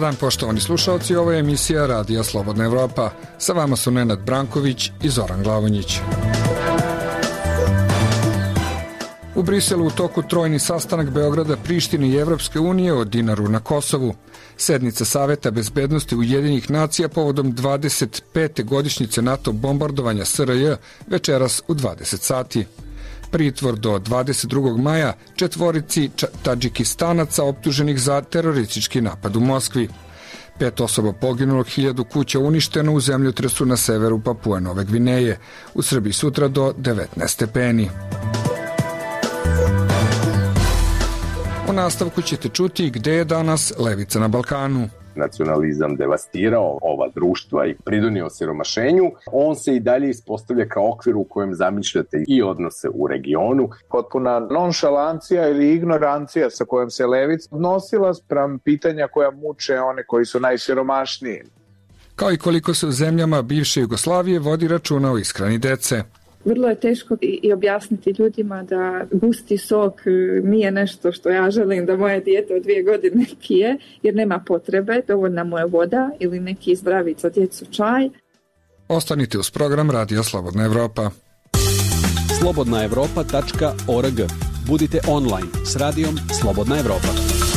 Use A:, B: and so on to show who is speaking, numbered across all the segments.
A: dan, poštovani slušalci, ovo je emisija Radija Slobodna Evropa. Sa vama su Nenad Branković i Zoran Glavonjić. U Briselu u toku trojni sastanak Beograda, Prištine i Evropske unije o dinaru na Kosovu. Sednica Saveta bezbednosti Ujedinjenih nacija povodom 25. godišnjice NATO bombardovanja SRJ večeras u 20 sati. Pritvor do 22. maja četvorici Tadžikistanaca optuženih za teroristički napad u Moskvi. 5 osoba poginulo, 1000 kuća uništeno u zemljotresu na severu Papue Nove Gvineje. U Srbiji sutra do 19 stepeni. U nastavku ćete čuti gde je danas levica na Balkanu.
B: Nacionalizam devastirao ova društva i pridonio siromašenju, on se i dalje ispostavlja kao okvir u kojem zamišljate i odnose u regionu.
C: Potpuna nonšalancija ili ignorancija sa kojom se levica odnosila spram pitanja koja muče one koji su najsiromašniji.
A: Kao i koliko se u zemljama bivše Jugoslavije vodi računa o ishrani dece.
D: Vrlo je teško i objasniti ljudima da gusti sok nije nešto što ja želim da moje dijete od 2 godine pije, jer nema potrebe, dovoljna mu je voda ili neki zdravi za djecu čaj.
A: Ostanite uz program Radija Slobodna Evropa.
E: slobodnaevropa.org. Budite online s Radijom Slobodna Evropa.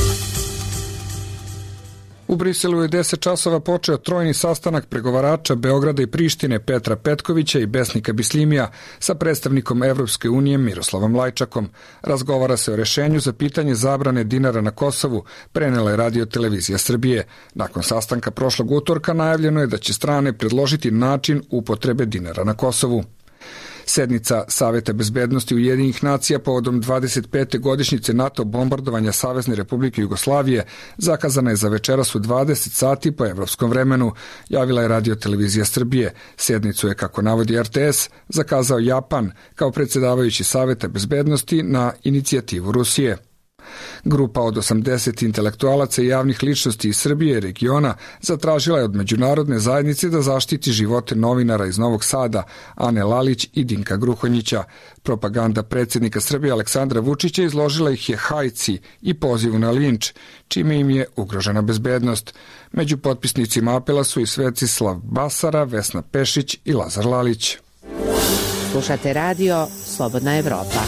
A: U Briselu je 10 časova počeo trojni sastanak pregovarača Beograda i Prištine Petra Petkovića i Besnika Bislimija sa predstavnikom Evropske unije Miroslavom Lajčakom. Razgovara se o rešenju za pitanje zabrane dinara na Kosovu, prenela je Radio Televizija Srbije. Nakon sastanka prošlog utorka najavljeno je da će strane predložiti način upotrebe dinara na Kosovu. Sednica Saveta bezbednosti Ujedinjenih nacija povodom 25. godišnjice NATO bombardovanja Savezne Republike Jugoslavije zakazana je za večeras u 20 sati po evropskom vremenu, javila je Radio Televizija Srbije. Sednicu je, kako navodi RTS, zakazao Japan kao predsjedavajući Saveta bezbednosti na inicijativu Rusije. Grupa od 80 intelektualaca i javnih ličnosti iz Srbije i regiona zatražila je od međunarodne zajednice da zaštiti živote novinara iz Novog Sada, Ane Lalić i Dinka Gruhonjića. Propaganda predsjednika Srbije Aleksandra Vučića izložila ih je hajci i pozivu na linč, čime im je ugrožena bezbednost. Među potpisnicima apela su i Svetislav Basara, Vesna Pešić i Lazar Lalić.
F: Slušate radio Slobodna Evropa.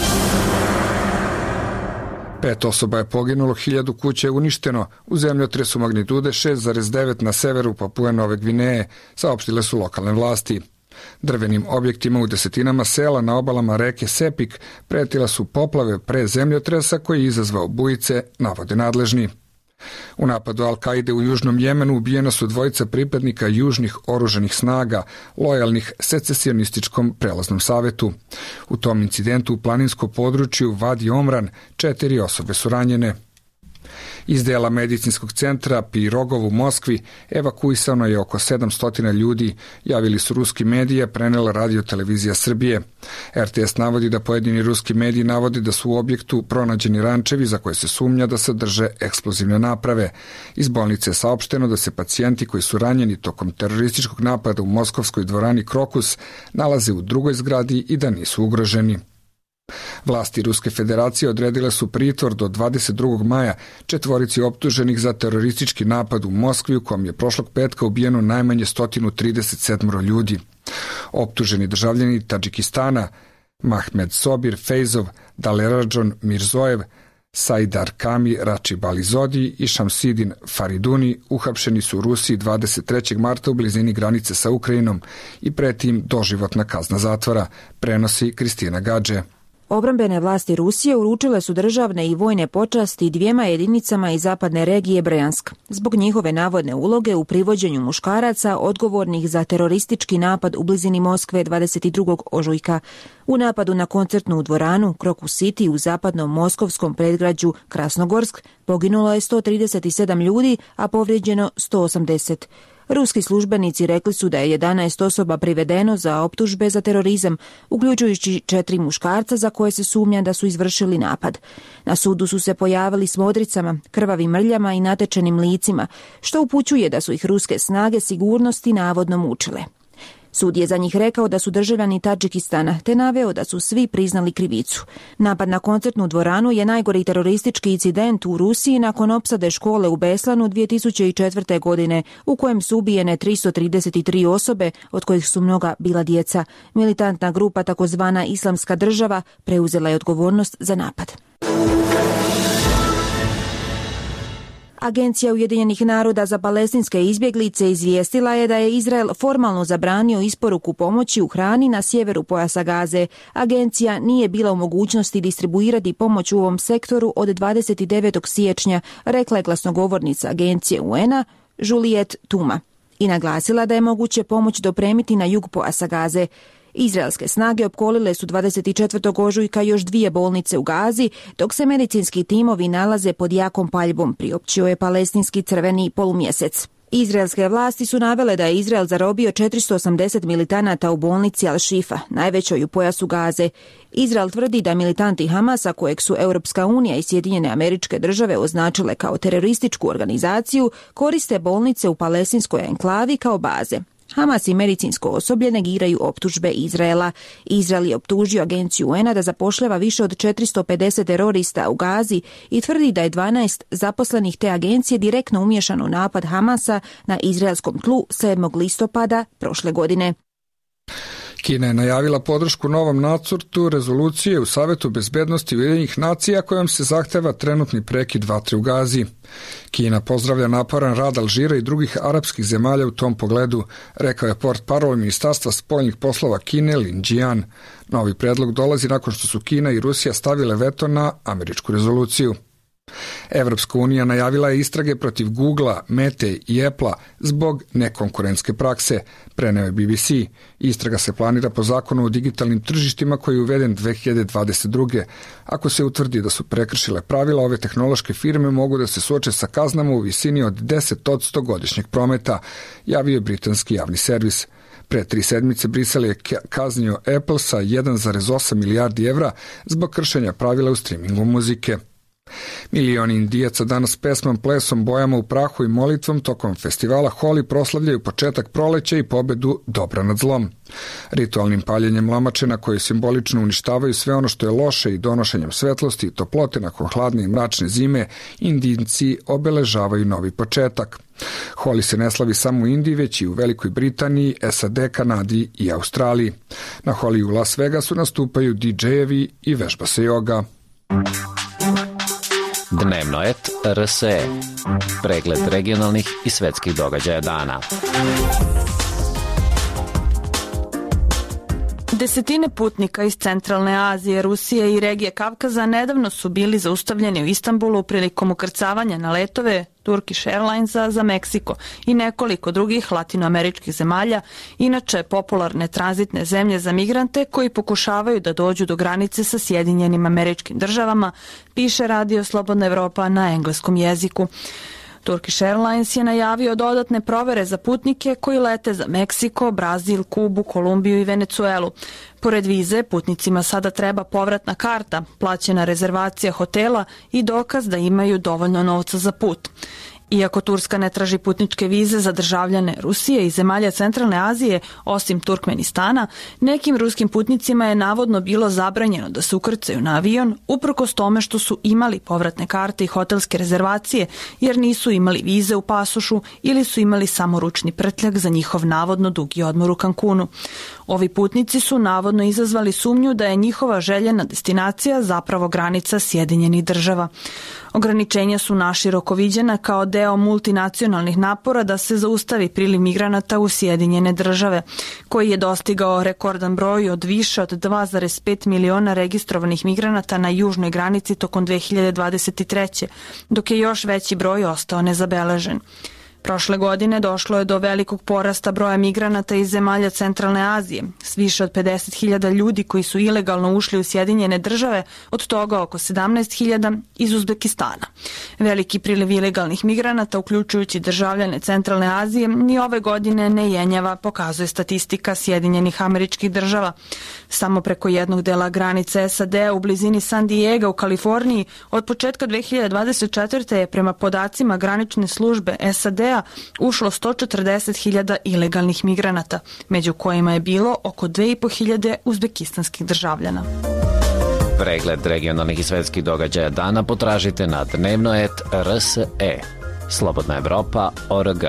A: 5 osoba je poginulo, 1000 kuća je uništeno u zemljotresu magnitude 6,9 na severu Papue Nove Gvineje, saopštile su lokalne vlasti. Drvenim objektima u desetinama sela na obalama reke Sepik pretila su poplave pre zemljotresa koji je izazvao bujice, navode nadležni. U napadu Al-Kaide u Južnom Jemenu ubijena su 2 pripadnika južnih oružanih snaga, lojalnih secesionističkom prelaznom savetu. U tom incidentu u planinskom području Vadi Omran 4 osobe su ranjene. Iz dela medicinskog centra Pirogov u Moskvi evakuisano je oko 700 ljudi, javili su ruski mediji, prenela Radio Televizija Srbije. RTS navodi da pojedini ruski mediji navode da su u objektu pronađeni rančevi za koje se sumnja da sadrže eksplozivne naprave. Iz bolnice je saopšteno da se pacijenti koji su ranjeni tokom terorističkog napada u moskovskoj dvorani Krokus nalaze u drugoj zgradi i da nisu ugroženi. Vlasti Ruske federacije odredile su pritvor do 22. maja četvorici optuženih za teroristički napad u Moskvi u kom je prošlog petka ubijeno najmanje 137 ljudi. Optuženi državljani Tadžikistana Mahmed Sobir Fejzov, Daleradžon Mirzojev, Sajdar Kami Račibalizodi i Šamsidin Fariduni uhapšeni su u Rusiji 23. marta u blizini granice sa Ukrajinom i pretim doživotna kazna zatvora, prenosi Kristina Gadže.
G: Obrambene vlasti Rusije uručile su državne i vojne počasti 2 jedinicama iz zapadne regije Brjansk zbog njihove navodne uloge u privođenju muškaraca odgovornih za teroristički napad u blizini Moskve 22. ožujka. U napadu na koncertnu dvoranu Krokus City u zapadnom moskovskom predgrađu Krasnogorsk poginulo je 137 ljudi, a povrijeđeno 180. Ruski službenici rekli su da je 11 osoba privedeno za optužbe za terorizam, uključujući 4 muškarca za koje se sumnja da su izvršili napad. Na sudu su se pojavili s modricama, krvavim mrljama i natečenim licima, što upućuje da su ih ruske snage sigurnosti navodno mučile. Sud je za njih rekao da su državljani Tadžikistana, te naveo da su svi priznali krivicu. Napad na koncertnu dvoranu je najgori teroristički incident u Rusiji nakon opsade škole u Beslanu 2004. godine, u kojem su ubijene 333 osobe, od kojih su mnoga bila djeca. Militantna grupa takozvana Islamska država preuzela je odgovornost za napad. Agencija Ujedinjenih naroda za palestinske izbjeglice izvijestila je da je Izrael formalno zabranio isporuku pomoći u hrani na sjeveru pojasa Gaze. Agencija nije bila u mogućnosti distribuirati pomoć u ovom sektoru od 29. siječnja, rekla je glasnogovornica agencije UN-a Juliet Tuma i naglasila da je moguće pomoć dopremiti na jug pojasa Gaze. Izraelske snage opkolile su 24. ožujka još 2 bolnice u Gazi, dok se medicinski timovi nalaze pod jakom paljbom, priopćio je palestinski crveni polumjesec. Izraelske vlasti su navele da je Izrael zarobio 480 militanata u bolnici Al-Shifa, najvećoj u pojasu Gaze. Izrael tvrdi da militanti Hamasa, kojeg su Europska unija i Sjedinjene Američke Države označile kao terorističku organizaciju, koriste bolnice u palestinskoj enklavi kao baze. Hamas i medicinsko osoblje negiraju optužbe Izraela. Izrael je optužio agenciju UN-a da zapošljava više od 450 terorista u Gazi i tvrdi da je 12 zaposlenih te agencije direktno umiješano u napad Hamasa na izraelskom tlu 7. listopada prošle godine.
A: Kina je najavila podršku novom nacrtu rezolucije u Savetu bezbednosti Ujedinjenih nacija kojom se zahteva trenutni prekid vatre u Gazi. Kina pozdravlja naporan rad Alžira i drugih arapskih zemalja u tom pogledu, rekao je portparol Ministarstva spoljnih poslova Kine Lin Jian. Novi predlog dolazi nakon što su Kina i Rusija stavile veto na američku rezoluciju. Evropska unija najavila je istrage protiv Googlea, Mete i Applea zbog nekonkurentske prakse, preneo je BBC. Istraga se planira po zakonu o digitalnim tržištima koji je uveden 2022. Ako se utvrdi da su prekršile pravila, ove tehnološke firme mogu da se suoče sa kaznama u visini od 10% godišnjeg prometa, javio je britanski javni servis. Pre 3 sedmice Brisel je kaznio Apple sa 1,8 milijardi evra zbog kršenja pravila u streamingu muzike. Milioni Indijaca danas pesmom, plesom, bojama u prahu i molitvom tokom festivala Holi proslavljaju početak proleća i pobedu dobra nad zlom. Ritualnim paljenjem lamačena koje simbolično uništavaju sve ono što je loše i donošenjem svetlosti i toplote nakon hladne i mračne zime, Indijci obeležavaju novi početak. Holi se ne slavi samo u Indiji, već i u Velikoj Britaniji, SAD, Kanadi i Australiji. Na Holi u Las Vegasu nastupaju DJ-evi i vežba se joga.
H: Dnevno et RSE. Pregled regionalnih i svetskih događaja dana.
I: Desetine putnika iz centralne Azije, Rusije i regije Kavkaza nedavno su bili zaustavljeni u Istanbulu prilikom ukrcavanja na letove Turkish Airlinesa za Meksiko i nekoliko drugih latinoameričkih zemalja, inače popularne tranzitne zemlje za migrante koji pokušavaju da dođu do granice sa Sjedinjenim Američkim Državama, piše Radio Slobodna Evropa na engleskom jeziku. Turkish Airlines je najavio dodatne provere za putnike koji lete za Meksiko, Brazil, Kubu, Kolumbiju i Venecuelu. Pored vize, putnicima sada treba povratna karta, plaćena rezervacija hotela i dokaz da imaju dovoljno novca za put. Iako Turska ne traži putničke vize za državljane Rusije i zemalja centralne Azije, osim Turkmenistana, nekim ruskim putnicima je navodno bilo zabranjeno da se ukrcaju na avion, uprkos tome što su imali povratne karte i hotelske rezervacije, jer nisu imali vize u pasošu ili su imali samo ručni prtljag za njihov navodno dugi odmor u Cancunu. Ovi putnici su navodno izazvali sumnju da je njihova željena destinacija zapravo granica Sjedinjenih Država. Ograničenja su naširoko viđena kao deo multinacionalnih napora da se zaustavi priliv migranata u Sjedinjene Države, koji je dostigao rekordan broj od više od 2,5 miliona registrovanih migranata na južnoj granici tokom 2023. dok je još veći broj ostao nezabeležen. Prošle godine došlo je do velikog porasta broja migranata iz zemalja centralne Azije, s više od 50.000 ljudi koji su ilegalno ušli u Sjedinjene Države, od toga oko 17.000 iz Uzbekistana. Veliki priliv ilegalnih migranata, uključujući državljane centralne Azije, ni ove godine ne jenjava, pokazuje statistika Sjedinjenih Američkih Država. Samo preko jednog dela granice SAD-a u blizini San Diega u Kaliforniji od početka 2024. je prema podacima granične službe SAD SFRJ-a ušlo 140.000 ilegalnih migranata, među kojima je bilo oko 2.500 uzbekistanskih državljana.
H: Pregled regionalnih i svetskih događaja dana potražite na dnevnoet.rse. Slobodna Evropa.org.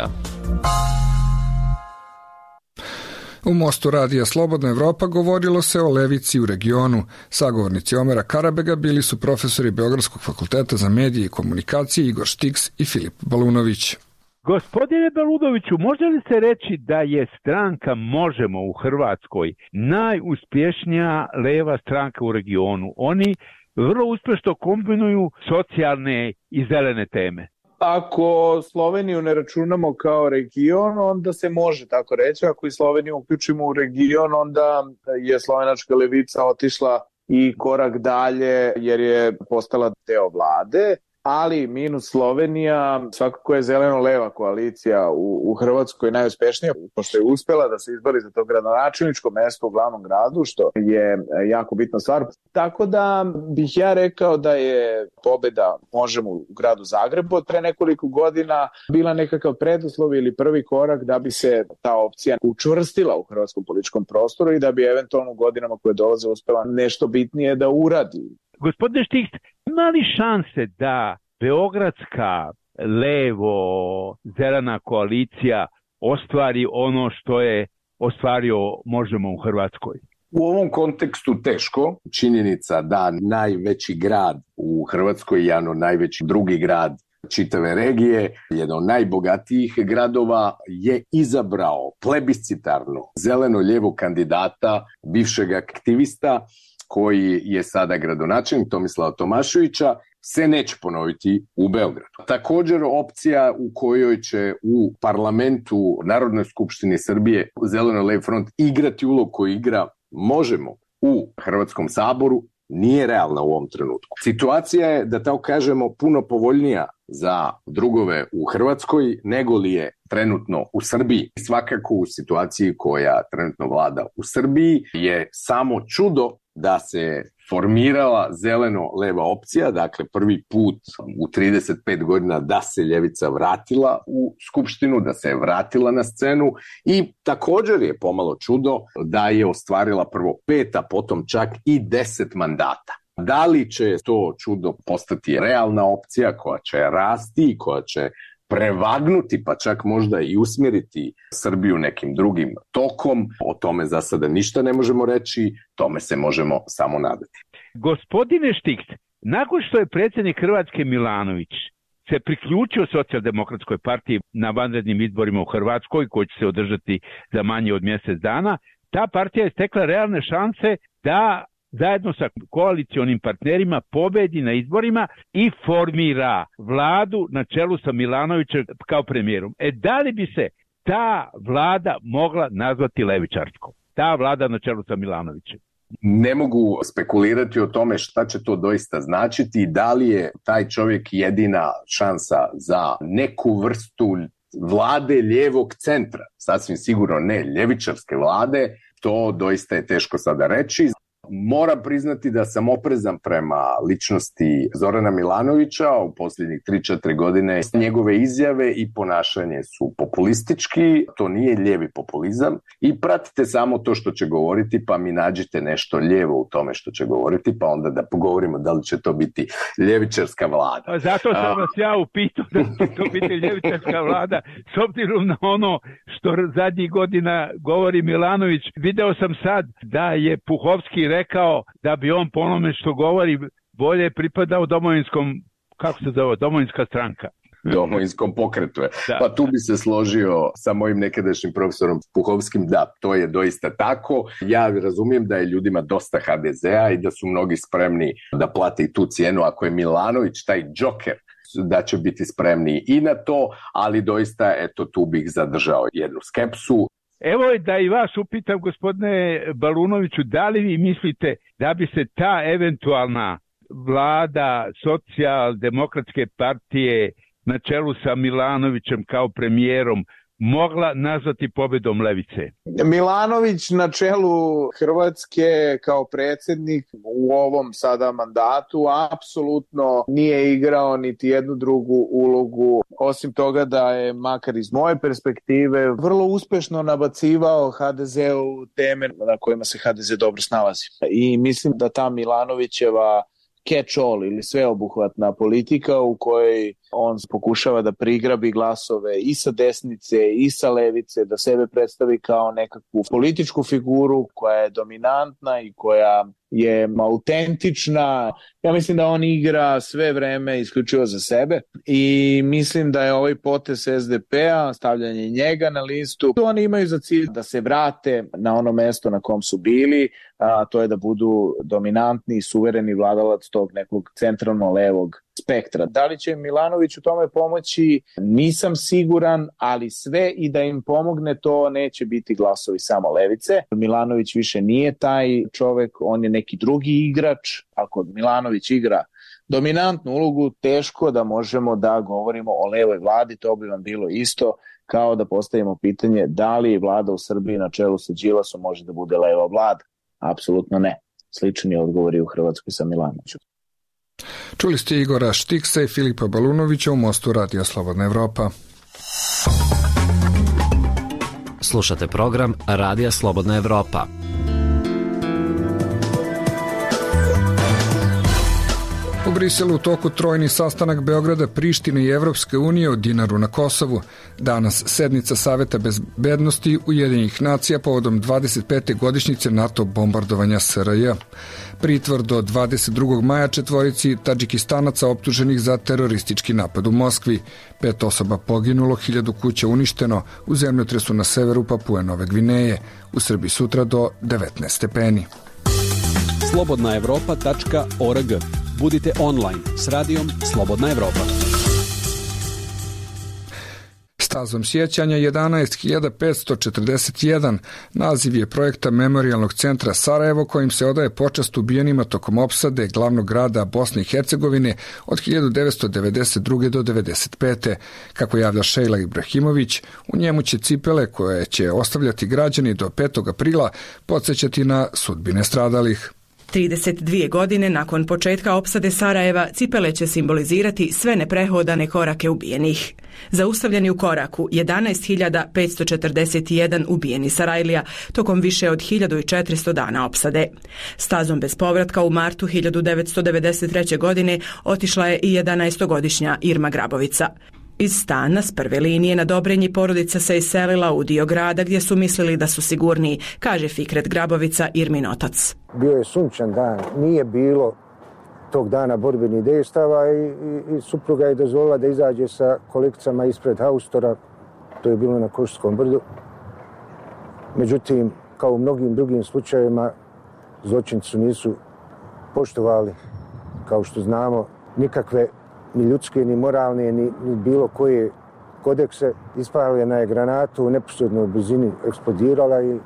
A: U Mostu radija Slobodna Evropa govorilo se o levici u regionu. Sagovornici Omera Karabega bili su profesori Beogradskog fakulteta za medije i komunikacije Igor Štiks i Filip Balunović.
J: Gospodine Balunoviću, može li se reći da je stranka Možemo u Hrvatskoj najuspješnija leva stranka u regionu? Oni vrlo uspješno kombinuju socijalne i zelene teme.
C: Ako Sloveniju ne računamo kao region, onda se može tako reći. Ako i Sloveniju uključimo u region, onda je slovenačka levica otišla i korak dalje jer je postala deo vlade. Ali minus Slovenija, svakako je zeleno-leva koalicija u Hrvatskoj najuspešnija, pošto je uspela da se izbori za to gradonačelničko mesto u glavnom gradu, što je jako bitna stvar. Tako da bih ja rekao da je pobeda Možemo u gradu Zagrebu od pre nekoliko godina bila nekakav preduslov ili prvi korak da bi se ta opcija učvrstila u hrvatskom političkom prostoru i da bi eventualno u godinama koje dolaze uspela nešto bitnije da uradi.
J: Gospodine Štiks, ima li šanse da beogradska levo-zelena koalicija ostvari ono što je ostvario Možemo u Hrvatskoj?
B: U ovom kontekstu teško. Činjenica da najveći grad u Hrvatskoj, jedan od najveći drugi grad čitave regije, jedan od najbogatijih gradova, je izabrao plebiscitarno zeleno-lijevo kandidata, bivšeg aktivista, koji je sada gradonačelnik Tomislava Tomaševića, se neće ponoviti u Beogradu. Također opcija u kojoj će u parlamentu Narodnoj skupštini Srbije Zeleno-levi front igrati ulog koji igra Možemo u Hrvatskom saboru nije realna u ovom trenutku. Situacija je, da tako kažemo, puno povoljnija za drugove u Hrvatskoj nego li je trenutno u Srbiji. Svakako u situaciji koja trenutno vlada u Srbiji je samo čudo da se formirala zeleno-leva opcija, dakle prvi put u 35 godina da se ljevica vratila u Skupštinu, da se je vratila na scenu i također je pomalo čudo da je ostvarila prvo 5, a potom čak i 10 mandata. Da li će to čudo postati realna opcija koja će rasti i koja će prevagnuti, pa čak možda i usmjeriti Srbiju nekim drugim tokom, o tome za sada ništa ne možemo reći, tome se možemo samo nadati.
J: Gospodine Štiks, nakon što je predsjednik Hrvatske Milanović se priključio Socijaldemokratskoj partiji na vanrednim izborima u Hrvatskoj, koji će se održati za manje od mjesec dana, ta partija je stekla realne šanse da zajedno sa koalicionim partnerima pobedi na izborima i formira vladu na čelu sa Milanovićem kao premijerom. Da li bi se ta vlada mogla nazvati levičarskom? Ta vlada na čelu sa Milanovićem?
B: Ne mogu spekulirati o tome šta će to doista značiti i da li je taj čovjek jedina šansa za neku vrstu vlade lijevog centra. Sasvim sigurno ne ljevičarske vlade, to doista je teško sada reći. Moram priznati da sam oprezan prema ličnosti Zorana Milanovića u posljednjih 3-4 godine. Njegove izjave i ponašanje su populistički, to nije lijevi populizam i pratite samo to što će govoriti pa mi nađite nešto lijevo u tome što će govoriti pa onda da pogovorimo da li će to biti ljevičarska vlada.
J: Zato sam vas ja upitao da će to biti ljevičarska vlada s obzirom na ono što zadnjih godina govori Milanović. Video sam sad da je Puhovski rekao da bi on po onome što govori bolje pripadao domovinskom, kako se zove, domovinska stranka.
B: Domovinskom pokretu je. Da. Pa tu bi se složio sa mojim nekadašnjim profesorom Puhovskim, da, to je doista tako. Ja razumijem da je ljudima dosta HDZ-a i da su mnogi spremni da plate i tu cijenu ako je Milanović taj džoker, da će biti spremni i na to, ali doista, eto, tu bih zadržao jednu skepsu.
J: Evo da i vas upitam, gospodine Balunoviću, da li vi mislite da bi se ta eventualna vlada Socijaldemokratske partije na čelu sa Milanovićem kao premijerom mogla nazvati pobedom levice?
C: Milanović na čelu Hrvatske kao predsjednik u ovom sada mandatu apsolutno nije igrao niti jednu drugu ulogu, osim toga da je, makar iz moje perspektive, vrlo uspešno nabacivao HDZ-u teme na kojima se HDZ dobro snalazi. I mislim da ta Milanovićeva catch-all ili sveobuhvatna politika u kojoj on pokušava da prigrabi glasove i sa desnice i sa levice, da sebe predstavi kao nekakvu političku figuru koja je dominantna i koja je autentična. Ja mislim da on igra sve vreme isključivo za sebe i mislim da je ovaj potez SDP-a, stavljanje njega na listu, oni imaju za cilj da se vrate na ono mesto na kom su bili, a to je da budu dominantni i suvereni vladalac tog nekog centralno-levog spektra. Da li će Milanović u tome pomoći? Nisam siguran, ali sve i da im pomogne, to neće biti glasovi samo levice. Milanović više nije taj čovek, on je neki drugi igrač. Ako Milanović igra dominantnu ulogu, teško da možemo da govorimo o levoj vladi, to bi vam bilo isto kao da postavimo pitanje da li vlada u Srbiji na čelu sa Đilasom može da bude leva vlada. Apsolutno ne. Slični odgovori u Hrvatskoj sa Milanovićem.
A: Čuli ste Igora Štiksa i Filipa Balunovića u Mostu Radija Slobodna Evropa.
H: Slušate program Radija Slobodna Evropa.
A: U Briselu u toku trojni sastanak Beograda, Prištine i Evropske unije o dinaru na Kosovu. Danas sednica Saveta bezbednosti Ujedinjenih nacija povodom 25. godišnjice NATO bombardovanja SRJ. Pritvor do 22. maja četvorici Tadžikistanaca optuženih za teroristički napad u Moskvi. 5 osoba poginulo, 1000 kuća uništeno u zemljotresu na severu Papue Nove Gvineje. U Srbiji sutra do 19 stepeni.
E: slobodnaevropa.org. Budite online s radijom Slobodna Evropa.
A: Stazom sjećanja 11.541 naziv je projekta Memorijalnog centra Sarajevo, kojim se odaje počast ubijenima tokom opsade glavnog grada Bosne i Hercegovine od 1992. do 1995. Kako javlja Šejla Ibrahimović, u njemu će cipele koje će ostavljati građani do 5. aprila podsjećati na sudbine stradalih.
K: 32 godine nakon početka opsade Sarajeva, cipele će simbolizirati sve neprehodane korake ubijenih. Zaustavljeni u koraku 11.541 ubijeni Sarajlija tokom više od 1400 dana opsade. Stazom bez povratka u martu 1993. godine otišla je i 11-godišnja Irma Grabovica. Iz stana s prve linije na Dobrenji porodica se iselila u dio grada gdje su mislili da su sigurniji, kaže Fikret Grabovica, Irmin otac.
L: Bio je sunčan dan, nije bilo tog dana borbenih dejstava i supruga je dozvolila da izađe sa kolegicama ispred haustora, to je bilo na Košarskom brdu. Međutim, kao u mnogim drugim slučajevima, zločinci nisu poštovali, kao što znamo, nikakve ni ljudske, ni moralne, ni bilo koje kodekse. Ispaljena je granatu u neposrednoj blizini, eksplodirala i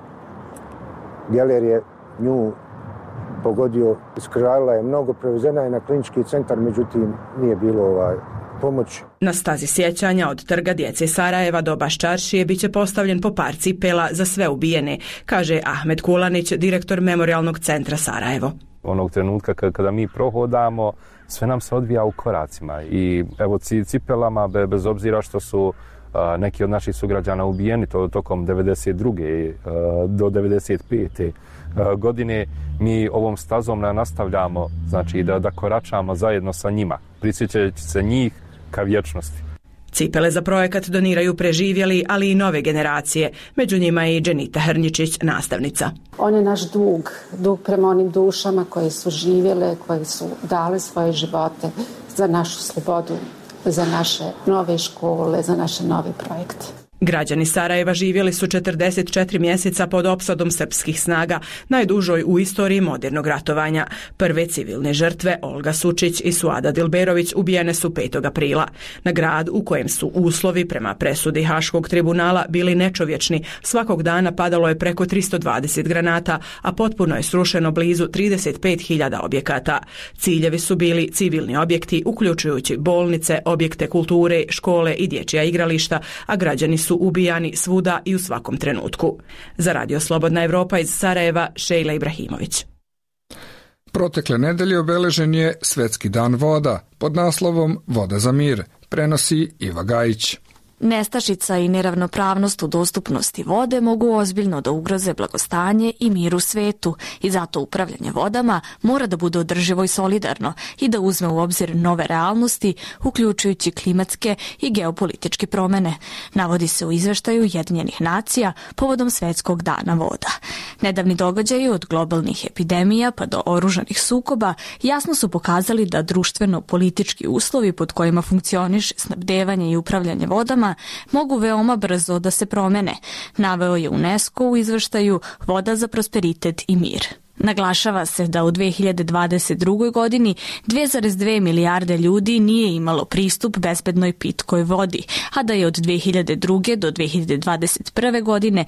L: geler je nju pogodio, iskrvarila je mnogo, prevezena je na klinički centar, međutim nije bilo pomoći.
K: Na stazi sjećanja od Trga djece Sarajeva do Baščaršije biće postavljen po par cipela za sve ubijene, kaže Ahmed Kulanić, direktor Memorijalnog centra Sarajevo.
M: Onog trenutka kada mi prohodamo, sve nam se odvija u koracima i evo cipelama, bez obzira što su neki od naših sugrađana ubijeni tokom 92. do 95. godine, mi ovom stazom nastavljamo, znači da koračamo zajedno sa njima, prisjećajući se njih ka vječnosti.
K: Cipele za projekat doniraju preživjeli, ali i nove generacije. Među njima je i Dženita Hrnjičić, nastavnica.
N: On je naš dug prema onim dušama koje su živjele, koje su dale svoje živote za našu slobodu, za naše nove škole, za naše nove projekte.
K: Građani Sarajeva živjeli su 44 mjeseca pod opsadom srpskih snaga, najdužoj u istoriji modernog ratovanja. Prve civilne žrtve, Olga Sučić i Suada Dilberović, ubijene su 5. aprila. Na grad u kojem su uslovi prema presudi Haškog tribunala bili nečovječni, svakog dana padalo je preko 320 granata, a potpuno je srušeno blizu 35.000 objekata. Ciljevi su bili civilni objekti, uključujući bolnice, objekte kulture, škole i dječja igrališta, a građani su su ubijani svuda i u svakom trenutku. Za Radio Slobodna Evropa iz Sarajeva, Šejla Ibrahimović.
A: Protekle nedelje obeležen je Svetski dan voda pod naslovom Voda za mir, prenosi Iva Gajić.
O: Nestašica i neravnopravnost u dostupnosti vode mogu ozbiljno da ugroze blagostanje i mir u svetu i zato upravljanje vodama mora da bude održivo i solidarno i da uzme u obzir nove realnosti, uključujući klimatske i geopolitičke promene, navodi se u izveštaju Ujedinjenih nacija povodom Svetskog dana voda. Nedavni događaji od globalnih epidemija pa do oružanih sukoba jasno su pokazali da društveno-politički uslovi pod kojima funkcioniše snabdevanje i upravljanje vodama mogu veoma brzo da se promene, naveo je UNESCO u izveštaju Voda za prosperitet i mir. Naglašava se da u 2022. godini 2,2 milijarde ljudi nije imalo pristup bezbednoj pitkoj vodi, a da je od 2002. do 2021. godine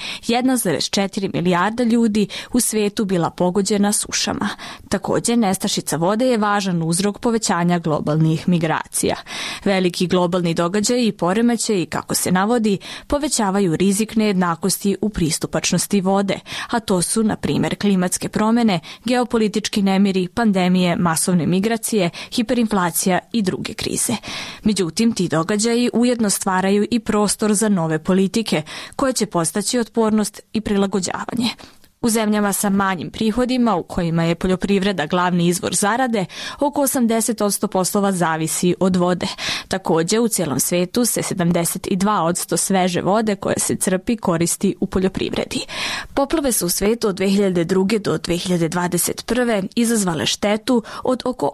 O: 1,4 milijarda ljudi u svetu bila pogođena sušama. Također, nestašica vode je važan uzrok povećanja globalnih migracija. Veliki globalni događaji i poremećaji, kako se navodi, povećavaju rizik nejednakosti u pristupačnosti vode, a to su, na primjer, klimatske promjene, geopolitički nemiri, pandemije, masovne migracije, hiperinflacija i druge krize. Međutim, ti događaji ujedno stvaraju i prostor za nove politike koje će postaći otpornost i prilagođavanje. U zemljama sa manjim prihodima, u kojima je poljoprivreda glavni izvor zarade, oko 80% poslova zavisi od vode. Također, u cijelom svetu se 72% sveže vode koje se crpi koristi u poljoprivredi. Poplave su u svetu od 2002. do 2021. izazvale štetu od oko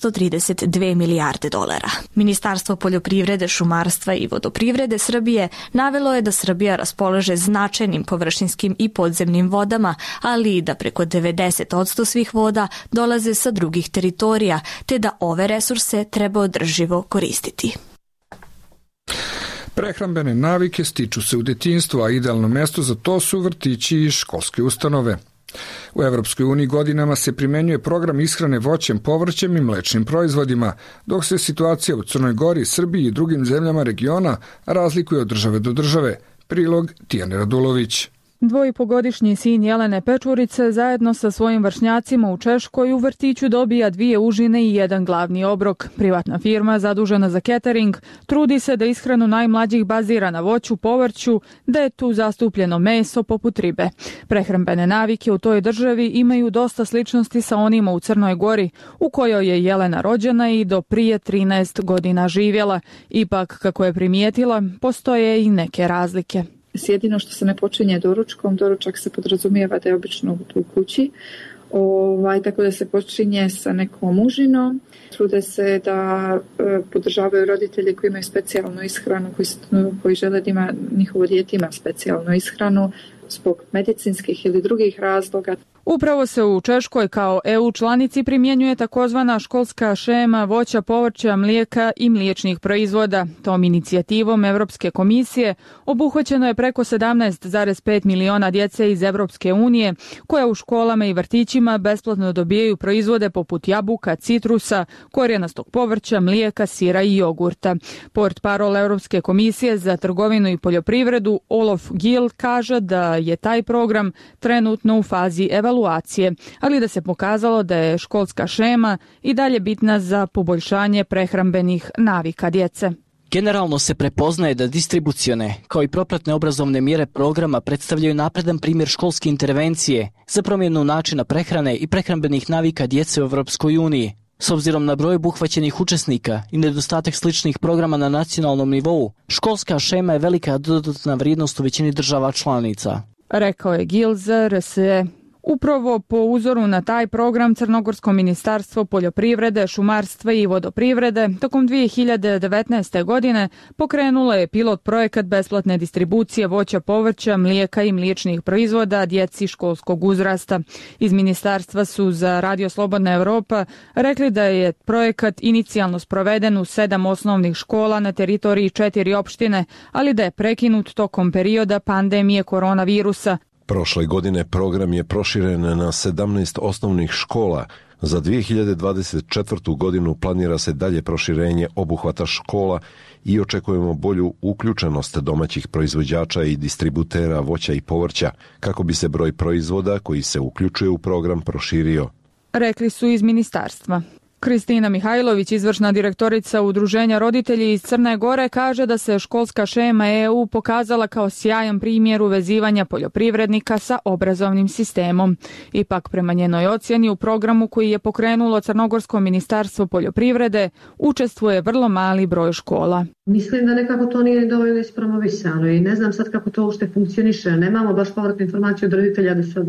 O: 832 milijarde dolara. Ministarstvo poljoprivrede, šumarstva i vodoprivrede Srbije navelo je da Srbija raspolaže značajnim površinskim i podzemnim vodama, ali i da preko 90% svih voda dolaze sa drugih teritorija, te da ove resurse treba održivo koristiti.
A: Prehrambene navike stiču se u detinjstvu, a idealno mesto za to su vrtići i školske ustanove. U Evropskoj uniji godinama se primenjuje program ishrane voćem, povrćem i mlečnim proizvodima, dok se situacija u Crnoj Gori, Srbiji i drugim zemljama regiona razlikuje od države do države. Prilog Tijane Radulović.
P: 2,5-godišnji sin Jelene Pečurice zajedno sa svojim vršnjacima u Češkoj u vrtiću dobija 2 užine i 1 glavni obrok. Privatna firma zadužena za catering trudi se da ishranu najmlađih bazira na voću, povrću, da je tu zastupljeno meso poput ribe. Prehrambene navike u toj državi imaju dosta sličnosti sa onima u Crnoj Gori, u kojoj je Jelena rođena i do prije 13 godina živjela. Ipak, kako je primijetila, postoje i neke razlike.
D: Jedino što se ne počinje doručkom, doručak se podrazumijeva da je obično u kući, tako da se počinje sa nekom užinom. Trude se da podržavaju roditelji koji imaju specijalnu ishranu, koji žele da ima njihovo dijete ima specijalnu ishranu zbog medicinskih ili drugih razloga.
P: Upravo se u Češkoj kao EU članici primjenjuje takozvana školska šema voća, povrća, mlijeka i mliječnih proizvoda. Tom inicijativom Evropske komisije obuhvaćeno je preko 17,5 miliona djece iz Evropske unije, koja u školama i vrtićima besplatno dobijaju proizvode poput jabuka, citrusa, korijenastog povrća, mlijeka, sira i jogurta. Portparol Evropske komisije za trgovinu i poljoprivredu Olof Gil kaže da je taj program trenutno u fazi evaluacije, ali da se pokazalo da je školska šema i dalje bitna za poboljšanje prehrambenih navika djece.
Q: Generalno se prepoznaje da distribucione, kao i propratne obrazovne mjere programa predstavljaju napredan primjer školske intervencije za promjenu načina prehrane i prehrambenih navika djece u Evropskoj uniji. S obzirom na broj obuhvaćenih učesnika i nedostatak sličnih programa na nacionalnom nivou, školska šema je velika dodatna vrijednost u većini država članica.
P: Rekao je Gil za RSE. Upravo po uzoru na taj program Crnogorsko ministarstvo poljoprivrede, šumarstva i vodoprivrede tokom 2019. godine pokrenulo je pilot projekat besplatne distribucije voća, povrća, mlijeka i mliječnih proizvoda djeci školskog uzrasta. Iz ministarstva su za Radio Slobodna Evropa rekli da je projekat inicijalno sproveden u 7 osnovnih škola na teritoriji 4 opštine, ali da je prekinut tokom perioda pandemije koronavirusa.
R: Prošle godine program je proširen na 17 osnovnih škola. Za 2024. godinu planira se dalje proširenje obuhvata škola i očekujemo bolju uključenost domaćih proizvođača i distributera voća i povrća kako bi se broj proizvoda koji se uključuje u program proširio.
P: Rekli su iz ministarstva. Kristina Mihajlović, izvršna direktorica Udruženja roditelji iz Crne Gore, kaže da se školska šema EU pokazala kao sjajan primjer uvezivanja poljoprivrednika sa obrazovnim sistemom. Ipak, prema njenoj ocjeni, u programu koji je pokrenulo Crnogorsko ministarstvo poljoprivrede učestvuje vrlo mali broj škola.
S: Mislim da nekako to nije dovoljno ispromovisano i ne znam sad kako to uopšte funkcioniše. Nemamo baš povratnu informaciju od roditelja da su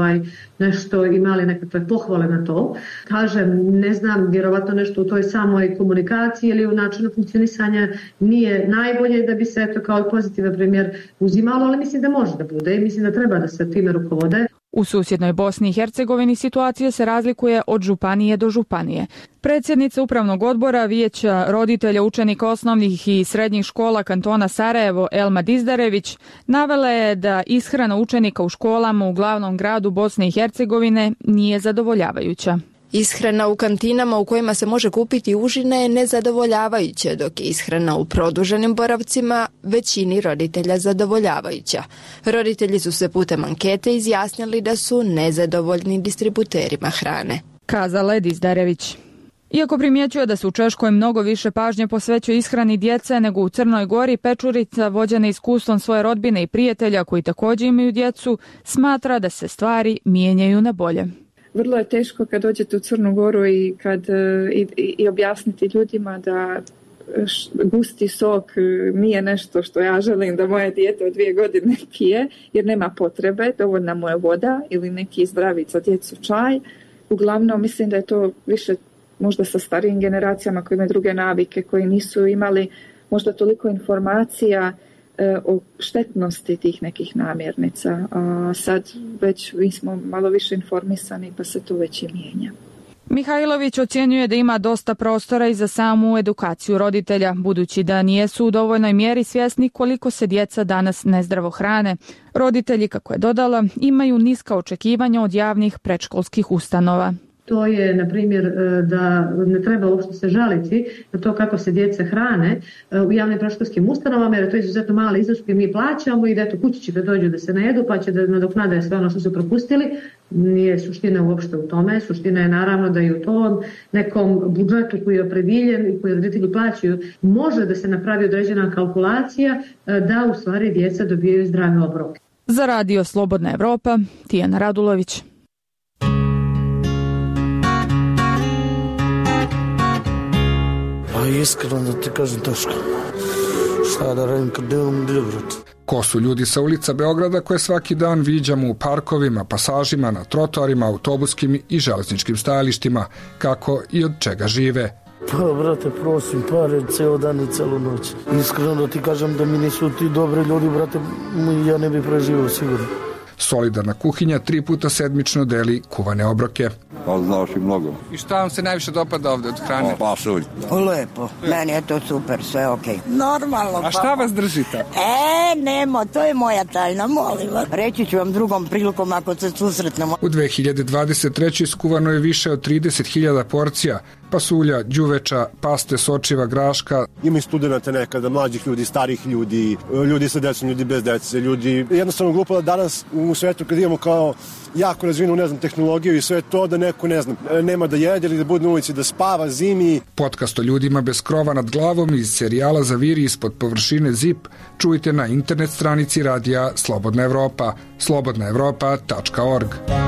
S: nešto imali nekakve pohvale na to. Kažem, ne znam, vjerovatno nešto u toj samoj komunikaciji ili u načinu funkcionisanja nije najbolje da bi se eto kao pozitivan primjer uzimalo, ali mislim da može da bude i mislim da treba da se time rukovode.
P: U susjednoj Bosni i Hercegovini situacija se razlikuje od županije do županije. Predsjednica Upravnog odbora Vijeća roditelja učenika osnovnih i srednjih škola kantona Sarajevo Elma Dizdarević navela je da ishrana učenika u školama u glavnom gradu Bosne i Hercegovine nije zadovoljavajuća.
T: Ishrana u kantinama u kojima se može kupiti užina je nezadovoljavajuća, dok je ishrana u produženim boravcima većini roditelja zadovoljavajuća. Roditelji su se putem ankete izjasnili da su nezadovoljni distributerima hrane.
P: Kazala je Dizdarević. Iako primjećuje da se u Češkoj mnogo više pažnje posvećuje ishrani djece nego u Crnoj Gori, Pečurica, vođena iskustvom svoje rodbine i prijatelja koji također imaju djecu, smatra da se stvari mijenjaju na bolje.
D: Vrlo je teško kad dođete u Crnu Goru i objasniti ljudima da gusti sok nije nešto što ja želim da moje dijete od 2 godine pije, jer nema potrebe, dovoljna mu je voda ili neki zdravi za djecu čaj. Uglavnom mislim da je to više možda sa starijim generacijama koji imaju druge navike, koji nisu imali možda toliko informacija o štetnosti tih nekih namirnica. A sad već mi smo malo više informisani pa se to već i mijenja.
P: Mihajlović ocjenjuje da ima dosta prostora i za samu edukaciju roditelja, budući da nijesu u dovoljnoj mjeri svjesni koliko se djeca danas nezdravo hrane. Roditelji, kako je dodala, imaju niska očekivanja od javnih predškolskih ustanova.
S: To je, na primjer, da ne treba uopšte se žaliti na to kako se djeca hrane u javnim predškolskim ustanovama, jer to je izuzetno mali iznos koji mi plaćamo i da eto kući će da dođu da se najedu pa će da nadoknade sve ono što su propustili. Nije suština uopšte u tome. Suština je naravno da i u tom nekom budžetu koji je oprediljen i koji roditelji plaćaju može da se napravi određena kalkulacija da u stvari djeca dobijaju zdrave obroke.
P: Za Radio Slobodna Evropa, Tijana Radulović.
U: Iskreno da ti kažem teško. Šta da radim kad nemam gdje, brate?
A: Ko su ljudi sa ulica Beograda koje svaki dan viđamo u parkovima, pasažima, na trotoarima, autobuskim i železničkim stajalištima, kako i od čega žive?
U: Pa, brate, prosim, pare ceo dan i celu noć. Iskreno da ti kažem da mi nisu ti dobri ljudi, brate, ja ne bi preživio sigurno.
A: Solidarna kuhinja 3 puta sedmično deli kuvane obroke.
V: Pa znaš i mnogo.
A: I šta vam se najviše dopada ovdje od hrane?
V: Pasulj.
W: Lepo, meni je to super, sve okej. Normalno.
A: A šta vas držite?
W: Nemo, to je moja tajna, molim vas. Reći ću vam drugom prilikom ako se susretnemo.
A: U 2023. skuvano je više od 30.000 porcija pasulja, đuveča, paste, sočiva, graška.
X: Ima i studenta nekada, mlađih ljudi, starih ljudi, ljudi sa decom, ljudi bez dece, ljudi. Jednostavno glupo da danas u svetu kad imamo kao jako razvinu, tehnologiju i sve to da neko, nema da jede ili da bude na ulici, da spava zimi.
A: Podcast o ljudima bez krova nad glavom iz serijala Zaviri ispod površine ZIP čujte na internet stranici radija Slobodna Evropa, slobodnaevropa.org.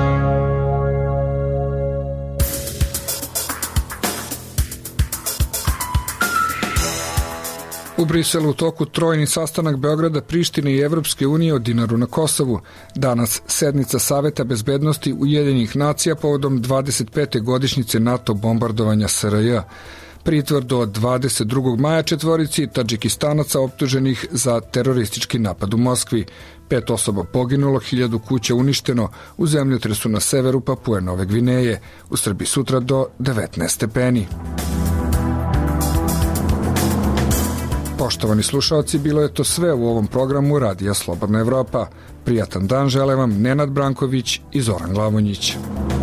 A: U Briselu u toku trojni sastanak Beograda, Prištine i Evropske unije o dinaru na Kosovu. Danas sednica Saveta bezbednosti Ujedinjenih nacija povodom 25. godišnjice NATO bombardovanja SRJ. Pritvor do 22. maja 4 Tadžikistanaca optuženih za teroristički napad u Moskvi. 5 osoba poginulo, 1000 kuća uništeno, u zemljotresu na severu Papue Nove Gvineje. U Srbiji sutra do 19 stepeni. Poštovani slušalci, bilo je to sve u ovom programu Radija Slobodna Evropa. Prijatan dan žele vam Nenad Branković i Zoran Glavonjić.